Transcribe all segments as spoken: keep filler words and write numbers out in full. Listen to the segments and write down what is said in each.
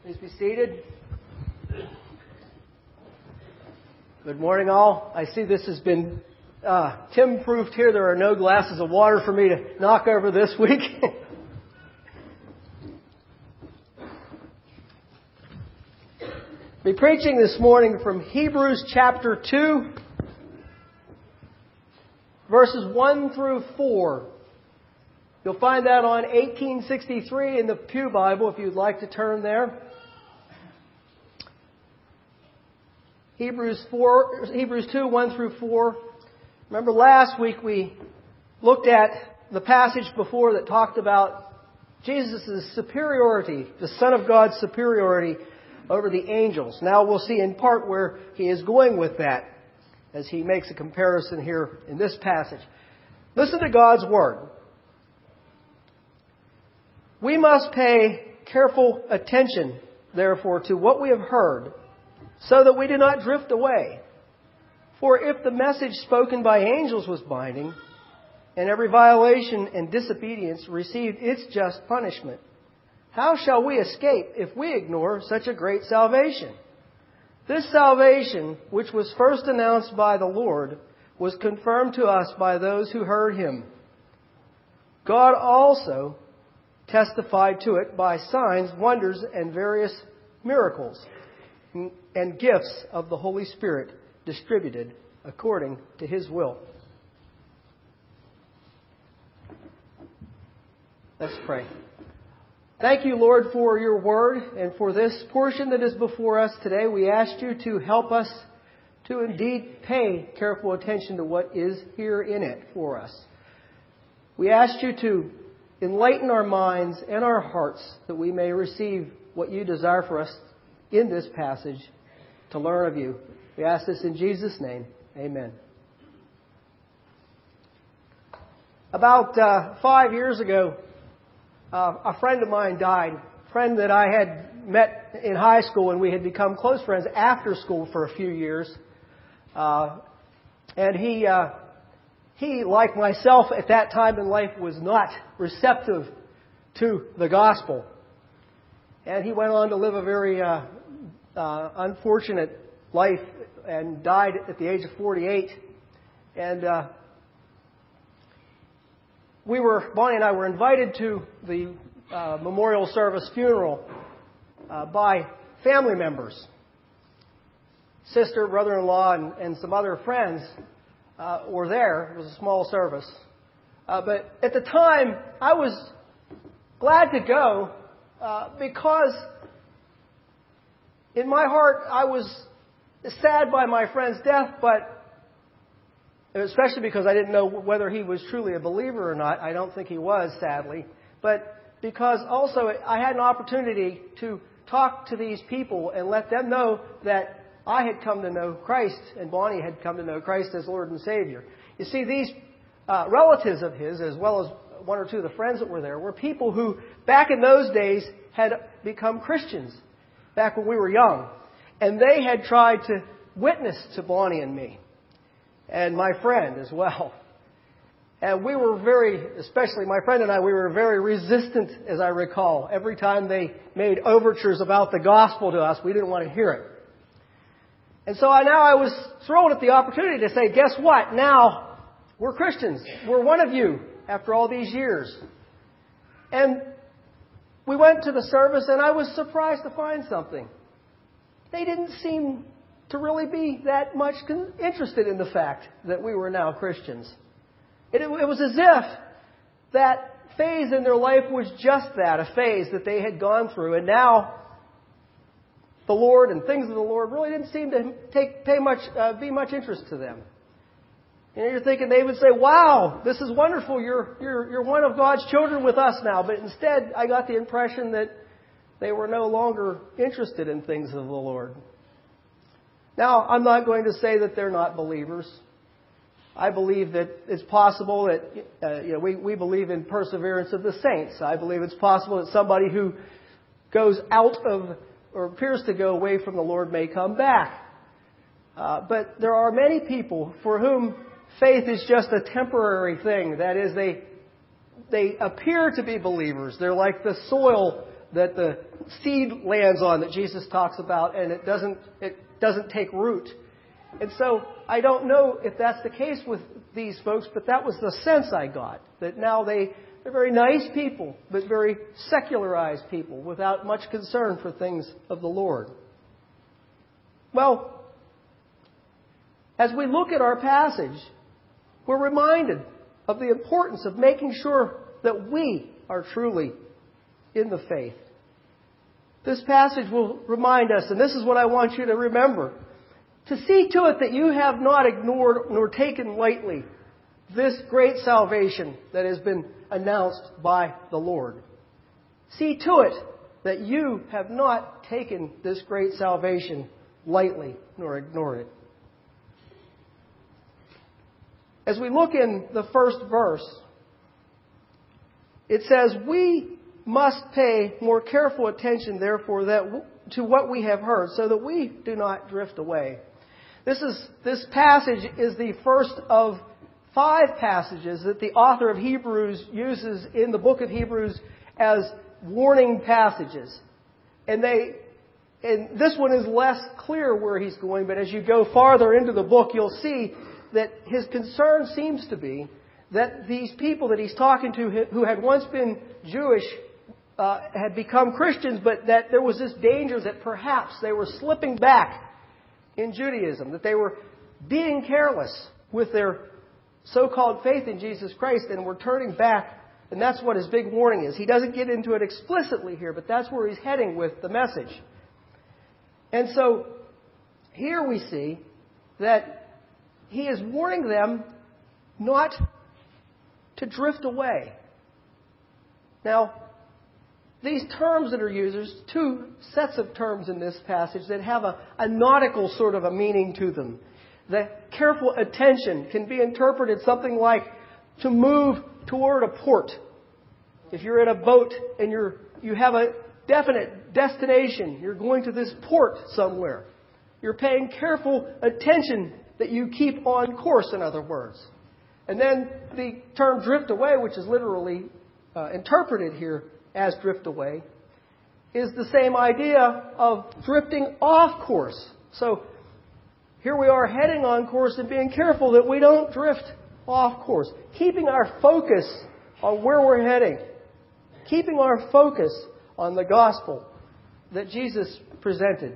Please be seated. Good morning, all. I see this has been uh, Tim-proofed here. There are no glasses of water for me to knock over this week. I'll be preaching this morning from Hebrews chapter two, verses one through four. You'll find that on eighteen sixty-three in the Pew Bible if you'd like to turn there. Hebrews four, Hebrews two, one through four. Remember last week we looked at the passage before that talked about Jesus' superiority, the Son of God's superiority over the angels. Now we'll see in part where he is going with that as he makes a comparison here in this passage. Listen to God's Word. We must pay careful attention, therefore, to what we have heard, so that we do not drift away. For if the message spoken by angels was binding, and every violation and disobedience received its just punishment, how shall we escape if we ignore such a great salvation? This salvation, which was first announced by the Lord, was confirmed to us by those who heard Him. God also testified to it by signs, wonders, and various miracles and gifts of the Holy Spirit distributed according to His will. Let's pray. Thank you, Lord, for your word and for this portion that is before us today. We ask you to help us to indeed pay careful attention to what is here in it for us. We ask you to enlighten our minds and our hearts that we may receive what you desire for us in this passage to learn of you. We ask this in Jesus' name. Amen. About uh, five years ago, uh, a friend of mine died. A friend that I had met in high school, and we had become close friends after school for a few years. Uh, and he, uh, he, like myself at that time in life, was not receptive to the gospel. And he went on to live a very uh, uh, unfortunate life and died at the age of forty-eight. And uh, we were, Bonnie and I were invited to the uh, memorial service funeral uh, by family members. Sister, brother-in-law, and, and some other friends uh, were there. It was a small service. Uh, but at the time, I was glad to go uh, because in my heart, I was sad by my friend's death, but especially because I didn't know whether he was truly a believer or not. I don't think he was, sadly. But because also I had an opportunity to talk to these people and let them know that I had come to know Christ and Bonnie had come to know Christ as Lord and Savior. You see, these uh, relatives of his, as well as one or two of the friends that were there, were people who back in those days had become Christians back when we were young. And they had tried to witness to Bonnie and me, and my friend as well. And we were very, especially my friend and I, we were very resistant, as I recall. Every time they made overtures about the gospel to us, we didn't want to hear it. And so I, now I was thrown at the opportunity to say, guess what? Now we're Christians. We're one of you after all these years. And we went to the service, and I was surprised to find something. They didn't seem to really be that much interested in the fact that we were now Christians. It, it was as if that phase in their life was just that, a phase that they had gone through, and now the Lord and things of the Lord really didn't seem to take pay much uh, be much interest to them. And you're thinking they would say, "Wow, this is wonderful. You're you're you're one of God's children with us now." But instead, I got the impression that they were no longer interested in things of the Lord. Now, I'm not going to say that they're not believers. I believe that it's possible that, uh, you know, we, we believe in perseverance of the saints. I believe it's possible that somebody who goes out of or appears to go away from the Lord may come back. Uh, but there are many people for whom faith is just a temporary thing. That is, they they appear to be believers. They're like the soil that the seed lands on that Jesus talks about, and it doesn't it doesn't take root. And so I don't know if that's the case with these folks, but that was the sense I got, that now they, they're very nice people, but very secularized people without much concern for things of the Lord. Well, as we look at our passage, we're reminded of the importance of making sure that we are truly in the faith. This passage will remind us, and this is what I want you to remember, to see to it that you have not ignored nor taken lightly this great salvation that has been announced by the Lord. See to it that you have not taken this great salvation lightly nor ignored it. As we look in the first verse, it says, "We must pay more careful attention, therefore, that w- to what we have heard, so that we do not drift away." This is this passage is the first of five passages that the author of Hebrews uses in the book of Hebrews as warning passages. And they and this one is less clear where he's going, but as you go farther into the book, you'll see that his concern seems to be that these people that he's talking to who had once been Jewish uh, had become Christians, but that there was this danger that perhaps they were slipping back in Judaism, that they were being careless with their so-called faith in Jesus Christ and were turning back. And that's what his big warning is. He doesn't get into it explicitly here, but that's where he's heading with the message. And so here we see that he is warning them not to drift away. Now, these terms that are used, there's two sets of terms in this passage that have a, a nautical sort of a meaning to them. The careful attention can be interpreted something like to move toward a port. If you're in a boat and you're you have a definite destination, you're going to this port somewhere. You're paying careful attention that you keep on course, in other words. And then the term drift away, which is literally uh, interpreted here as drift away, is the same idea of drifting off course. So here we are heading on course and being careful that we don't drift off course. Keeping our focus on where we're heading. Keeping our focus on the gospel that Jesus presented.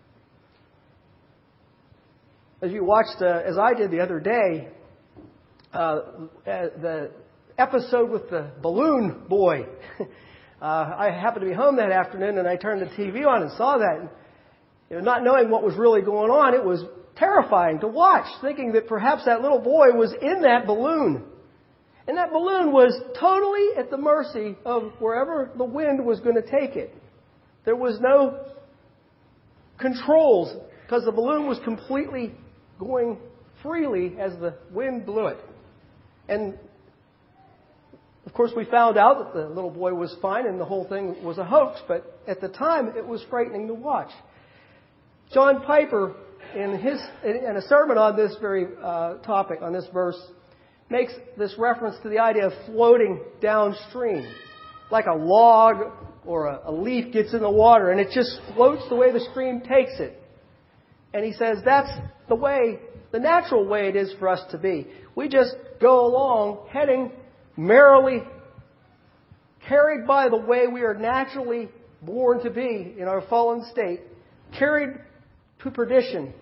As you watched, uh, as I did the other day, uh, the episode with the balloon boy. Uh, I happened to be home that afternoon, and I turned the T V on and saw that. And, you know, not knowing what was really going on, it was terrifying to watch, thinking that perhaps that little boy was in that balloon. And that balloon was totally at the mercy of wherever the wind was going to take it. There was no controls because the balloon was completely going freely as the wind blew it. And of course, we found out that the little boy was fine and the whole thing was a hoax, but at the time it was frightening to watch. John Piper, in his in a sermon on this very uh, topic, on this verse, makes this reference to the idea of floating downstream, like a log or a, a leaf gets in the water and it just floats the way the stream takes it. And he says that's the way, the natural way it is for us to be. We just go along heading merrily, carried by the way we are naturally born to be in our fallen state, carried to perdition.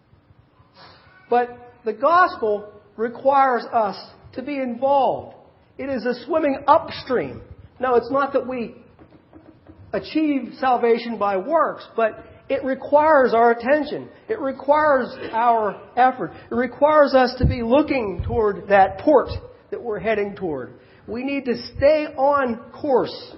But the gospel requires us to be involved. It is a swimming upstream. Now, it's not that we achieve salvation by works, but it requires our attention. It requires our effort. It requires us to be looking toward that port that we're heading toward. We need to stay on course.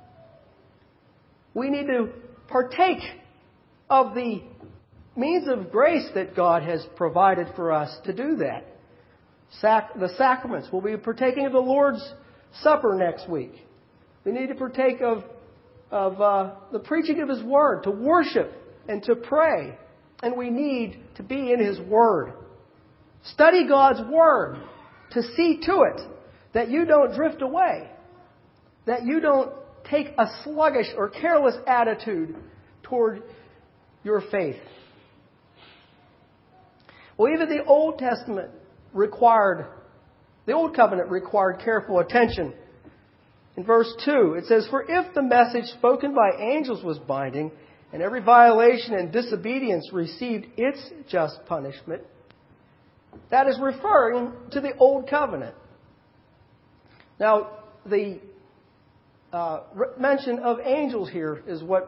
We need to partake of the means of grace that God has provided for us to do that. Sac- the sacraments. We'll be partaking of the Lord's Supper next week. We need to partake of, of uh, the preaching of His Word, to worship and to pray. And we need to be in His Word. Study God's Word to see to it that you don't drift away, that you don't take a sluggish or careless attitude toward your faith. Well, even the Old Testament required, the Old Covenant required careful attention. In verse two, it says, "For if the message spoken by angels was binding, and every violation and disobedience received its just punishment," that is referring to the Old Covenant. Now, the uh, mention of angels here is what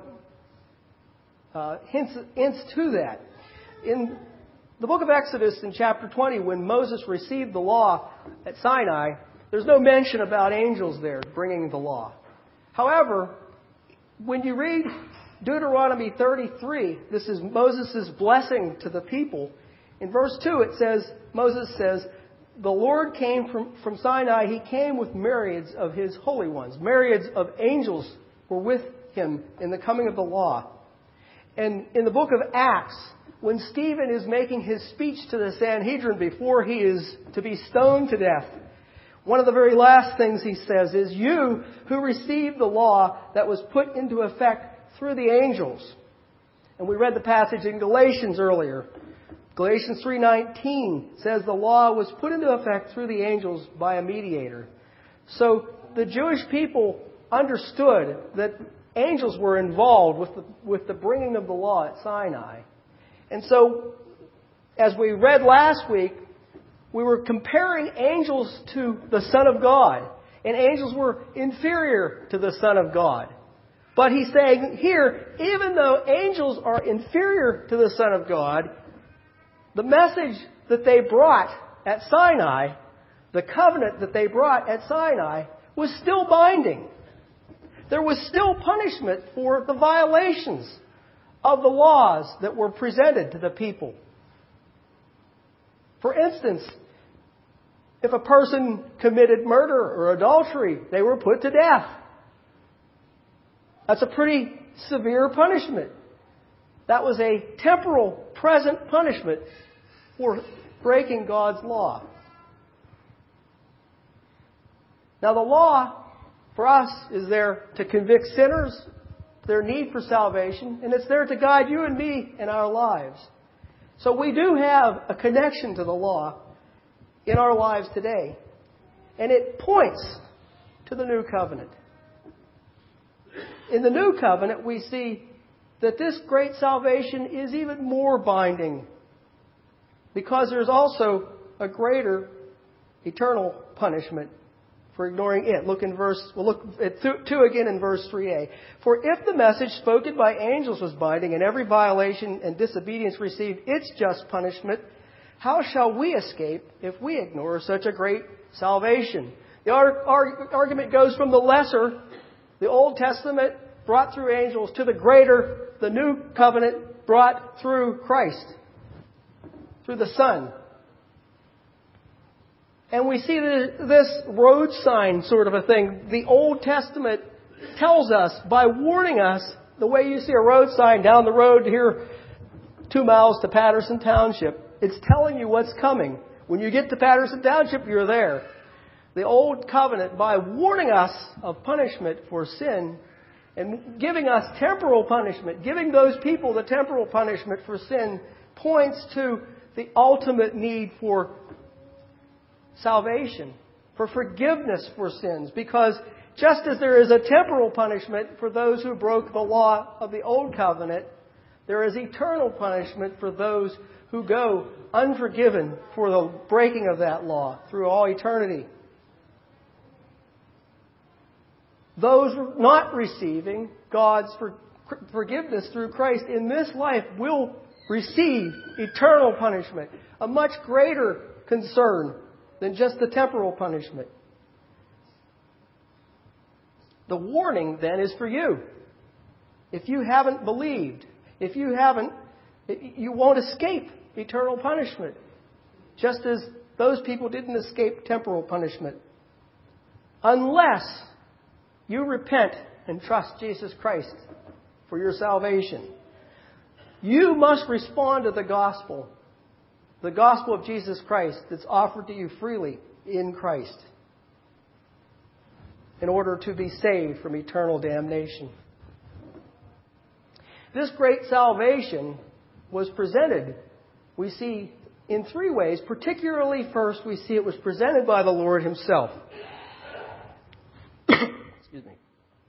uh, hints, hints to that. In the book of Exodus, in chapter twenty, when Moses received the law at Sinai, there's no mention about angels there bringing the law. However, when you read Deuteronomy thirty-three, this is Moses' blessing to the people. In verse two, it says, Moses says, "The Lord came from, from Sinai, He came with myriads of His holy ones." Myriads of angels were with Him in the coming of the law. And in the book of Acts, when Stephen is making his speech to the Sanhedrin before he is to be stoned to death, one of the very last things he says is, "You who received the law that was put into effect through the angels." And we read the passage in Galatians earlier. Galatians three nineteen says the law was put into effect through the angels by a mediator. So the Jewish people understood that angels were involved with the, with the bringing of the law at Sinai. And so, as we read last week, we were comparing angels to the Son of God. And angels were inferior to the Son of God. But he's saying here, even though angels are inferior to the Son of God, the message that they brought at Sinai, the covenant that they brought at Sinai, was still binding. There was still punishment for the violations of the laws that were presented to the people. For instance, if a person committed murder or adultery, they were put to death. That's a pretty severe punishment. That was a temporal, present punishment for breaking God's law. Now, the law for us is there to convict sinners, their need for salvation, and it's there to guide you and me in our lives. So we do have a connection to the law in our lives today. And it points to the new covenant. In the new covenant, we see that this great salvation is even more binding, because there's also a greater eternal punishment for ignoring it. Look in verse, we'll look at two again in verse three a. "For if the message spoken by angels was binding, and every violation and disobedience received its just punishment, how shall we escape if we ignore such a great salvation?" The argument goes from the lesser, the Old Testament brought through angels, to the greater, the new covenant brought through Christ, through the Son. And we see this road sign sort of a thing. The Old Testament tells us, by warning us, the way you see a road sign down the road here, two miles to Patterson Township, it's telling you what's coming. When you get to Patterson Township, you're there. The Old Covenant, by warning us of punishment for sin and giving us temporal punishment, giving those people the temporal punishment for sin, points to the ultimate need for salvation, for forgiveness for sins. Because just as there is a temporal punishment for those who broke the law of the Old Covenant, there is eternal punishment for those who go unforgiven for the breaking of that law through all eternity. Those not receiving God's forgiveness through Christ in this life will receive eternal punishment, a much greater concern than just the temporal punishment. The warning then is for you. If you haven't believed, if you haven't, you won't escape eternal punishment, just as those people didn't escape temporal punishment, unless you repent and trust Jesus Christ for your salvation. You must respond to the gospel, the gospel of Jesus Christ that's offered to you freely in Christ. in order to be saved from eternal damnation. This great salvation was presented, we see, in three ways. Particularly, first, we see it was presented by the Lord Himself. Excuse me.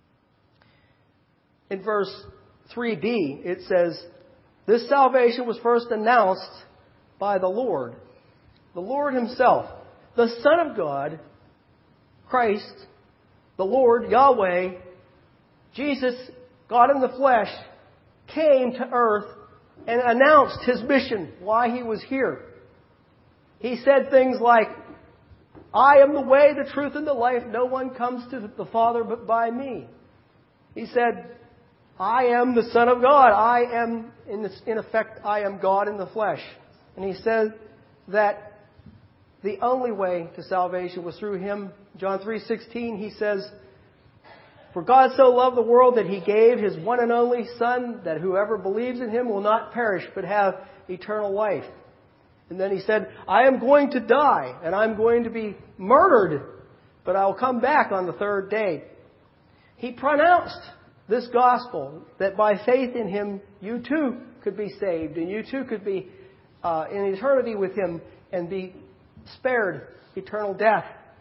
In verse three b, it says, this salvation was first announced by the Lord. The Lord Himself, the Son of God, Christ, the Lord, Yahweh, Jesus, God in the flesh, came to earth and announced His mission, why He was here. He said things like, I am the way, the truth, and the life. No one comes to the Father but by me. He said, I am the Son of God. I am, in, this, in effect, I am God in the flesh. And He said that the only way to salvation was through Him. John three sixteen, He says, for God so loved the world that He gave His one and only Son, that whoever believes in Him will not perish but have eternal life. And then He said, I am going to die and I'm going to be murdered, but I'll come back on the third day. He pronounced this gospel that by faith in Him, you too could be saved and you too could be uh, in eternity with Him and be spared eternal death.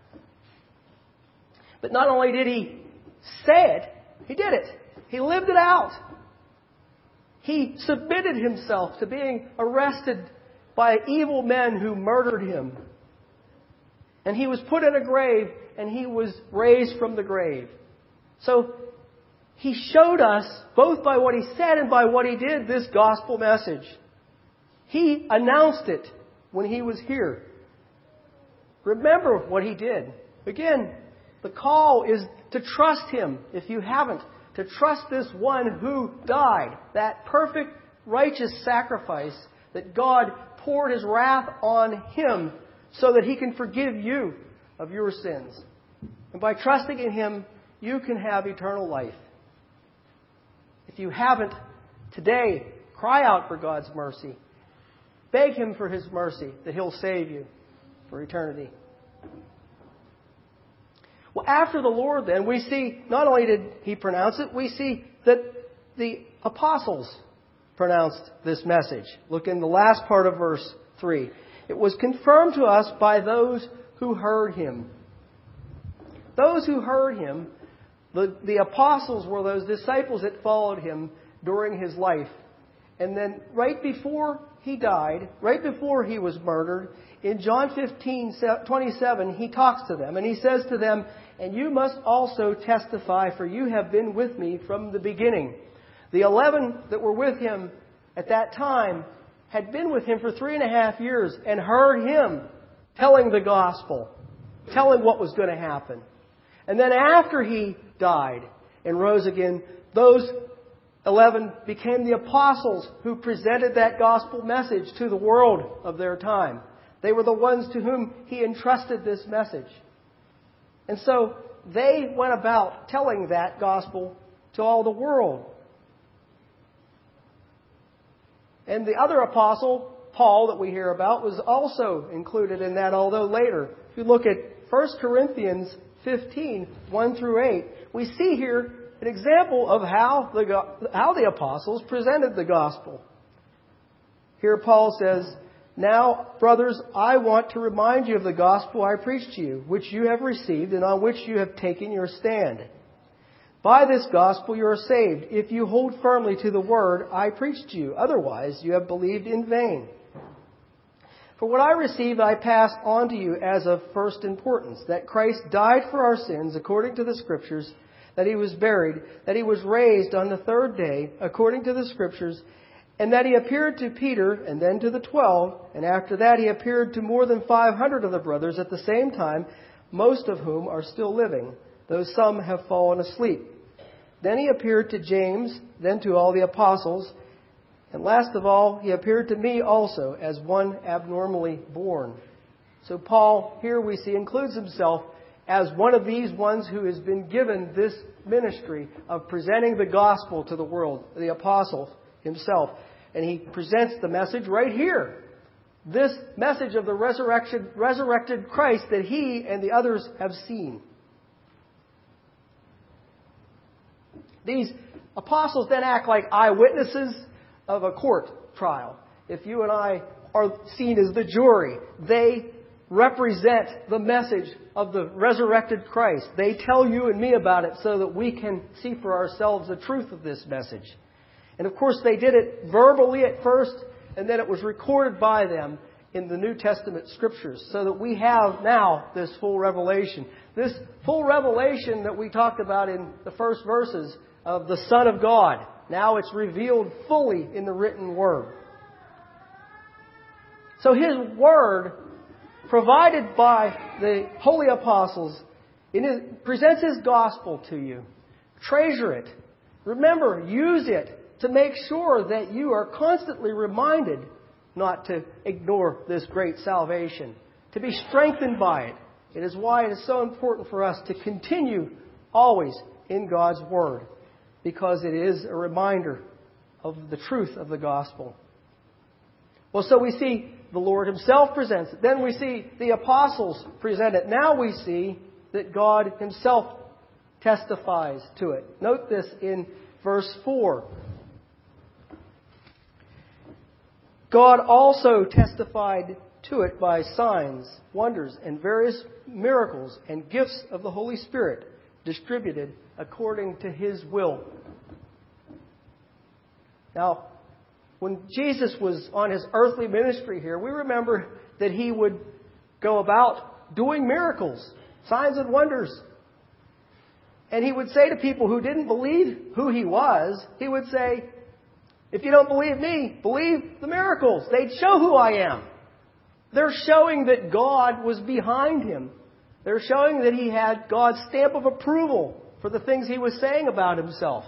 But not only did He say it, He did it. He lived it out. He submitted Himself to being arrested by evil men who murdered Him. And He was put in a grave and He was raised from the grave. So He showed us, both by what He said and by what He did, this gospel message. He announced it when He was here. Remember what He did. Again, the call is to trust Him, if you haven't. To trust this one who died. That perfect, righteous sacrifice that God poured His wrath on Him so that He can forgive you of your sins. And by trusting in Him, you can have eternal life. If you haven't, today, cry out for God's mercy. Beg Him for His mercy, that He'll save you for eternity. Well, after the Lord, then, we see, not only did He pronounce it, we see that the apostles pronounced this message. Look in the last part of verse three. It was confirmed to us by those who heard Him. Those who heard Him, the, the apostles were those disciples that followed Him during His life. And then right before He died, right before He was murdered, in John fifteen twenty-seven, He talks to them and He says to them, and you must also testify, for you have been with me from the beginning. The eleven that were with Him at that time had been with Him for three and a half years and heard Him telling the gospel, telling what was going to happen. And then after He died and rose again, those eleven became the apostles who presented that gospel message to the world of their time. They were the ones to whom He entrusted this message. And so they went about telling that gospel to all the world. And the other apostle, Paul, that we hear about, was also included in that, although later. If you look at First Corinthians fifteen, one through eight, we see here an example of how the, how the apostles presented the gospel. Here Paul says, now, brothers, I want to remind you of the gospel I preached to you, which you have received and on which you have taken your stand. By this gospel you are saved, if you hold firmly to the word I preached to you. Otherwise, you have believed in vain. For what I received I passed on to you as of first importance, that Christ died for our sins according to the Scriptures, that He was buried, that He was raised on the third day according to the Scriptures, and that He appeared to Peter and then to the twelve, and after that He appeared to more than five hundred of the brothers at the same time, most of whom are still living, though some have fallen asleep. Then He appeared to James, then to all the apostles, and last of all, He appeared to me also as one abnormally born. So Paul, here we see, includes himself as one of these ones who has been given this ministry of presenting the gospel to the world, the apostle himself. And he presents the message right here. This message of the resurrection, resurrected Christ that he and the others have seen. These apostles then act like eyewitnesses of a court trial. If you and I are seen as the jury, they represent the message of the resurrected Christ. They tell you and me about it so that we can see for ourselves the truth of this message. And of course, they did it verbally at first, and then it was recorded by them in the New Testament Scriptures, so that we have now this full revelation. This full revelation that we talked about in the first verses of the Son of God. Now it's revealed fully in the written Word. So His Word, provided by the holy apostles, it presents His gospel to you. Treasure it. Remember, use it to make sure that you are constantly reminded not to ignore this great salvation, to be strengthened by it. It is why it is so important for us to continue always in God's Word, because it is a reminder of the truth of the gospel. Well, so we see the Lord Himself presents it. Then we see the apostles present it. Now we see that God Himself testifies to it. Note this in verse four. God also testified to it by signs, wonders, and various miracles and gifts of the Holy Spirit distributed according to His will. Now, when Jesus was on His earthly ministry here, we remember that He would go about doing miracles, signs and wonders. And He would say to people who didn't believe who He was, He would say, if you don't believe me, believe the miracles. They'd show who I am. They're showing that God was behind Him. They're showing that He had God's stamp of approval for the things He was saying about Himself.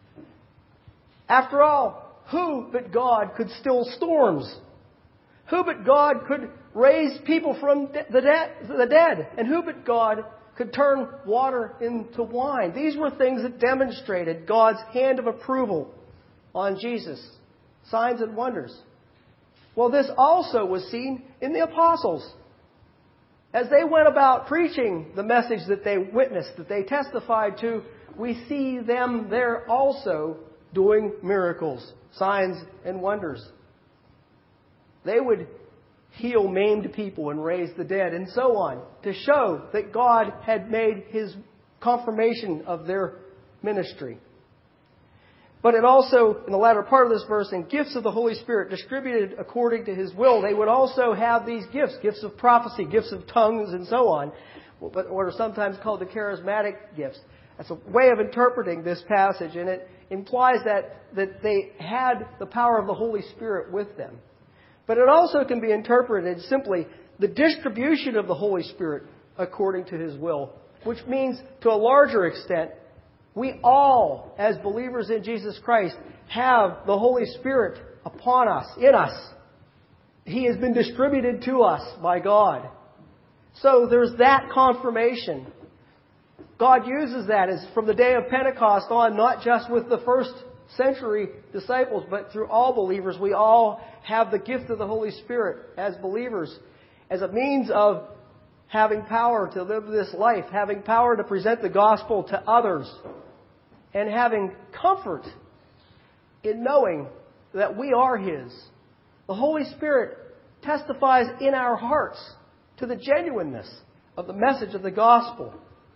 After all, who but God could still storms? Who but God could raise people from the dead? And who but God could turn water into wine? These were things that demonstrated God's hand of approval on Jesus. Signs and wonders. Well, this also was seen in the apostles. As they went about preaching the message that they witnessed, that they testified to, we see them there also doing miracles, signs and wonders. They would heal maimed people and raise the dead and so on, to show that God had made His confirmation of their ministry. But it also, in the latter part of this verse, in gifts of the Holy Spirit distributed according to His will, they would also have these gifts, gifts of prophecy, gifts of tongues, and so on, but what are sometimes called the charismatic gifts. That's a way of interpreting this passage, and it implies that, that they had the power of the Holy Spirit with them. But it also can be interpreted simply the distribution of the Holy Spirit according to His will, which means, to a larger extent, we all, as believers in Jesus Christ, have the Holy Spirit upon us, in us. He has been distributed to us by God. So there's that confirmation. God uses that as from the day of Pentecost on, not just with the first century disciples, but through all believers. We all have the gift of the Holy Spirit as believers, as a means of having power to live this life, having power to present the gospel to others, and having comfort in knowing that we are His. The Holy Spirit testifies in our hearts to the genuineness of the message of the gospel.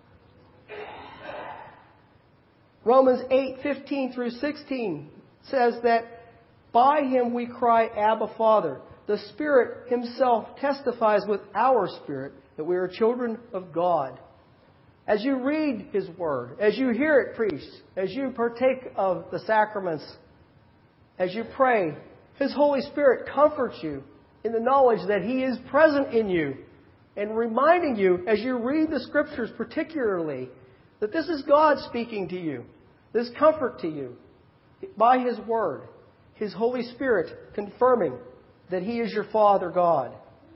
Romans eight fifteen through sixteen says that by Him we cry, Abba, Father. The Spirit Himself testifies with our spirit that we are children of God. As you read His Word, as you hear it preached, as you partake of the sacraments, as you pray, His Holy Spirit comforts you in the knowledge that He is present in you, and reminding you, as you read the Scriptures particularly, that this is God speaking to you, this comfort to you, by His Word, His Holy Spirit confirming that He is your Father God.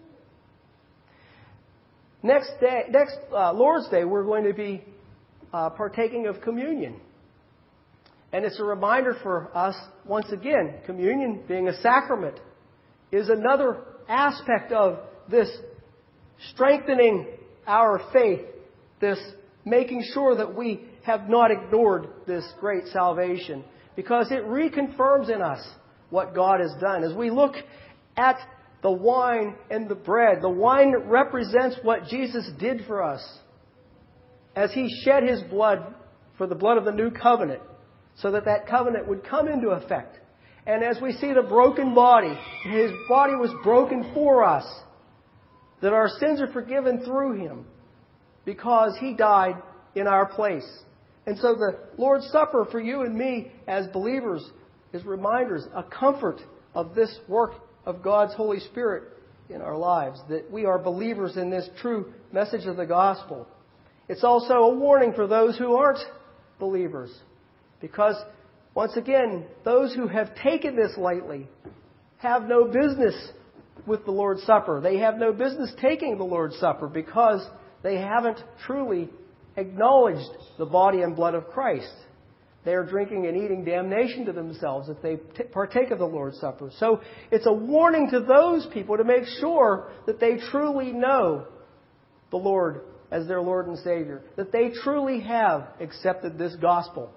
Next day, next uh, Lord's Day, we're going to be uh, partaking of communion. And it's a reminder for us, once again, communion being a sacrament is another aspect of this strengthening our faith, this making sure that we have not ignored this great salvation, because it reconfirms in us what God has done. As we look at the wine and the bread, the wine represents what Jesus did for us as He shed His blood for the blood of the new covenant, so that that covenant would come into effect. And as we see the broken body, His body was broken for us, that our sins are forgiven through Him because He died in our place. And so the Lord's Supper for you and me as believers is reminders, a comfort of this work of God's Holy Spirit in our lives, that we are believers in this true message of the gospel. It's also a warning for those who aren't believers, because once again, those who have taken this lightly have no business with the Lord's Supper. They have no business taking the Lord's Supper because they haven't truly acknowledged the body and blood of Christ. They are drinking and eating damnation to themselves if they t- partake of the Lord's Supper. So it's a warning to those people to make sure that they truly know the Lord as their Lord and Savior, that they truly have accepted this gospel.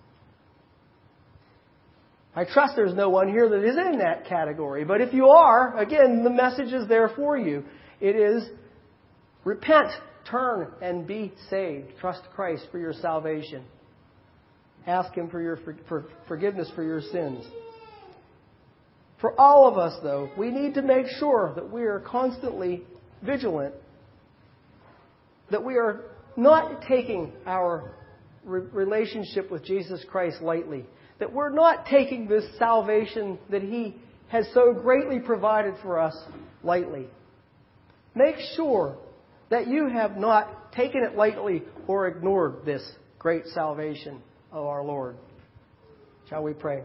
I trust there's no one here that is in that category. But if you are, again, the message is there for you. It is repent, turn, and be saved. Trust Christ for your salvation. Ask Him for your for, for forgiveness for your sins. For all of us, though, we need to make sure that we are constantly vigilant, that we are not taking our re- relationship with Jesus Christ lightly, that we're not taking this salvation that He has so greatly provided for us lightly. Make sure that you have not taken it lightly or ignored this great salvation of our Lord. Shall we pray?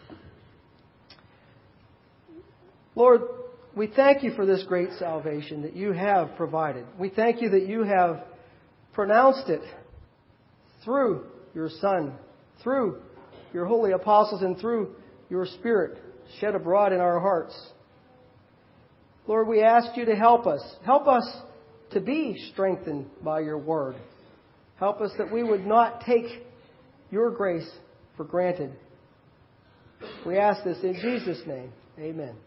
Lord, we thank You for this great salvation that You have provided. We thank You that You have pronounced it through Your Son, through Your holy apostles, and through Your Spirit shed abroad in our hearts. Lord, we ask You to help us. Help us to be strengthened by Your Word. Help us that we would not take Your grace for granted. We ask this in Jesus' name. Amen.